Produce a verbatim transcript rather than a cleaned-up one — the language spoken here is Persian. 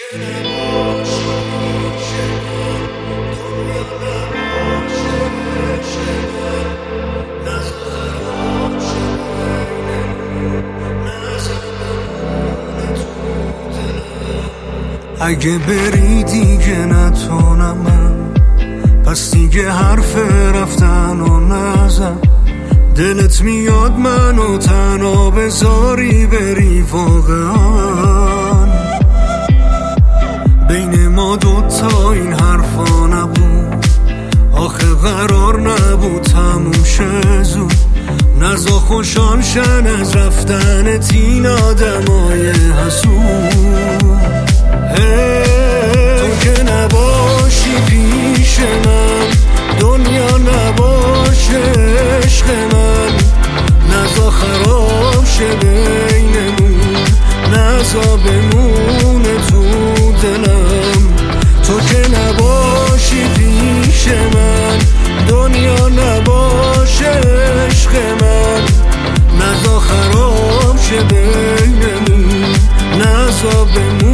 اگه بری دیگه نتونم من، پس دیگه حرف رفتن و نزن. دلت میاد منو تنها بذاری بری واقعا. بین ما دوتا این حرفا نبود، آخه قرار نبود تموم شه زود. نزا خوشحال شن از رفتن تین آدمای حسود. تو که نباشی پیش من، دنیا نباشه عشق من. نزا خراب شه بینمون، نزا بمونه تو دلم. تو که نباشی پیش من، دنیا نباشه عشق من. نزا خراب شه بینمون، نزا بمونه